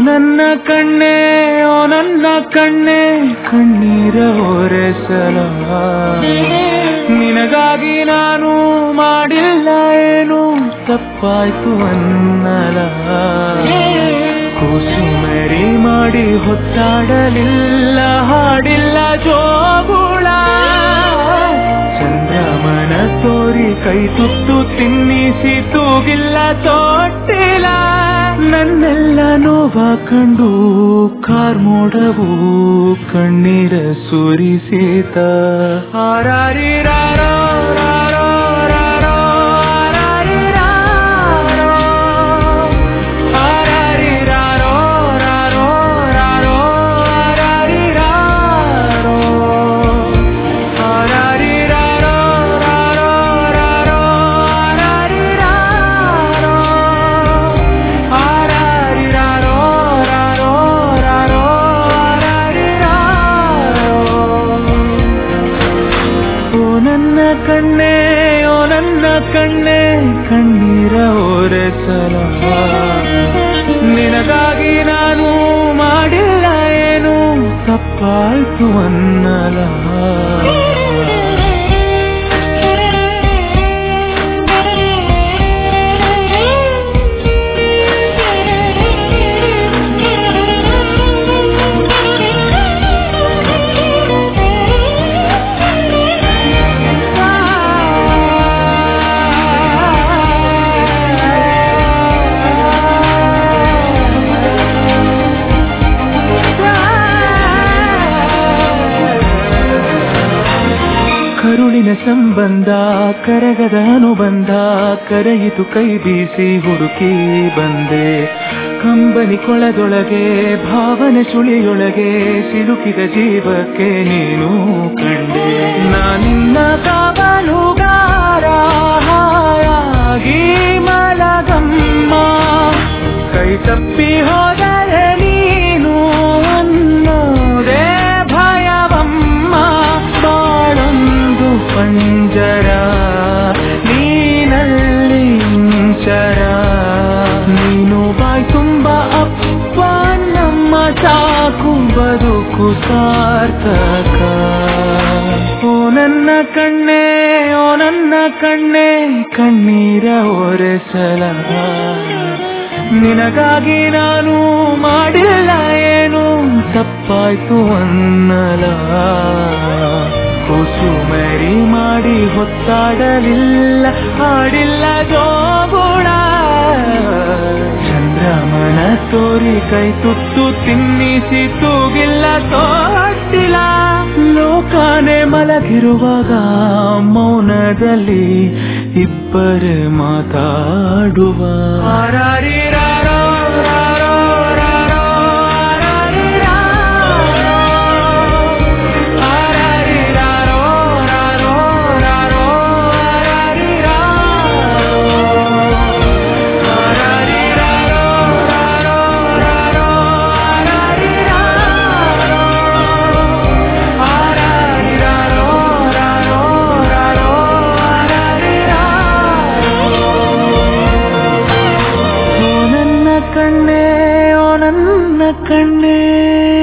ನನ್ನ ಕಣ್ಣೆ ಓ ನನ್ನ ಕಣ್ಣೆ ಕಣ್ಣೀರ ಒರೆಸಲ ನಿನಗಾಗಿ ನಾನು ಮಾಡಿಲ್ಲ ಏನು ತಪ್ಪಾಯ್ತು ಅನ್ನಲ ಕೂಸುಮರಿ ಮಾಡಿ ಹೊತ್ತಾಡಲಿಲ್ಲ ಹಾಡಿಲ್ಲ ಜೋಗುಳ ಚಂದ್ರಮನ ತೋರಿ ಕೈ ತುತ್ತು ತಿನ್ನಿಸಿ ತೂಗಿಲ್ಲ ತೊಟ್ಟಿಲ್ಲ ನನ್ನೆಲ್ಲ ನೋವ ಕಂಡು ಕಾರ್ಮೋಡವು ಕಣ್ಣೀರ ಸುರಿಸಿತ ಆರಾರಿರಾರೋ ರಾರೋ ರಾರೋ ಆರಾರಿರಾರೋ ಆರಾರಿರಾರೋ ರಾರೋ ರಾರೋ ಆರಾರಿರಾರೋ ಆರಾರಿರಾರೋ ರಾರೋ ರಾರೋ ಆರಾರಿರಾರೋ ಆರಾರಿರಾರೋ ರಾರೋ ರಾರೋ ಆರಾರಿರಾರೋ ಓ ನನ್ನ ಕಣ್ಣೆ ಓ ನನ್ನ ಕಣ್ಣೆ ಕಣ್ಣೀರ ಒರೆಸಲ ನಿನಗಾಗಿ ನಾನು ಮಾಡಿಲ್ಲ ಏನು ತಪ್ಪಾಯ್ತು ಅನ್ನಲ ಕರುಳಿನ ಸಂಬಂಧ ಕರಗದ ಅನುಬಂಧ ಕರೆಯಿತು ಕೈ ಬೀಸಿ ಹುಡುಕಿ ಬಂದೆ ಕಂಬನಿ ಕೊಳದೊಳಗೆ ಭಾವನೆ ಸುಳಿಯೊಳಗೆ ಸಿಲುಕಿದ ಜೀವಕ್ಕೆ ನೀನು ಕಂಡೆ ನಾನಿನ್ನ ಕಾವಲುಗಾರ ಹಾಯಾಗಿ ಮಲಗಮ್ಮ ಕೈ ತಪ್ಪಿ ಹೋದರೆ ನೀನು ಅನ್ನೋದೇ ಭಯವಮ್ಮ ಬಾಳೊಂದು ಪಂಜರ ನೀನಲ್ಲಿ ಇಂಚರ ನೀನು ಬಾಯ್ ತುಂಬ ಅಪ್ಪ ನಮ್ಮ ಸಾಕು ಬದುಕು ಸಾರ್ಥಕ ಓ ನನ್ನ ಕಣ್ಣೆ ಓ ನನ್ನ ಕಣ್ಣೆ ಕಣ್ಣೀರ ಒರೆಸಲ ನಿನಗಾಗಿ ನಾನು ಮಾಡಿಲ್ಲ ಏನು ತಪ್ಪಾಯ್ತು ಅನ್ನಲ ಕೂಸುಮರಿ ಮಾಡಿ ಹೊತ್ತಾಡಲಿಲ್ಲ ಹಾಡಿಲ್ಲ ಜೋಗುಳ ಚಂದ್ರಮನ ತೋರಿ ಕೈ ತುತ್ತು ತಿನ್ನಿಸಿ ತೂಗಿಲ್ಲ ತೊಟ್ಟಿಲ್ಲ ಲೋಕನೆ ಮಲಗಿರುವಾಗ ಮೌನದಲ್ಲಿ ಇಬ್ಬರೇ ಮಾತಾಡುವ ಆರಾರಿರಾರೋ ರಾರೋ ರಾರೋ ಆರಾರಿರಾರೋ ರಾರೋ ರಾರೋ ಆರಾರಿರಾರೋ ರಾರೋ ರಾರೋ ಆರಾರಿರಾರೋ ರಾರೋ ರಾರೋ ಓ ನನ್ನ ಕಣ್ಣೆ ಓ ನನ್ನ ಕಣ್ಣೆ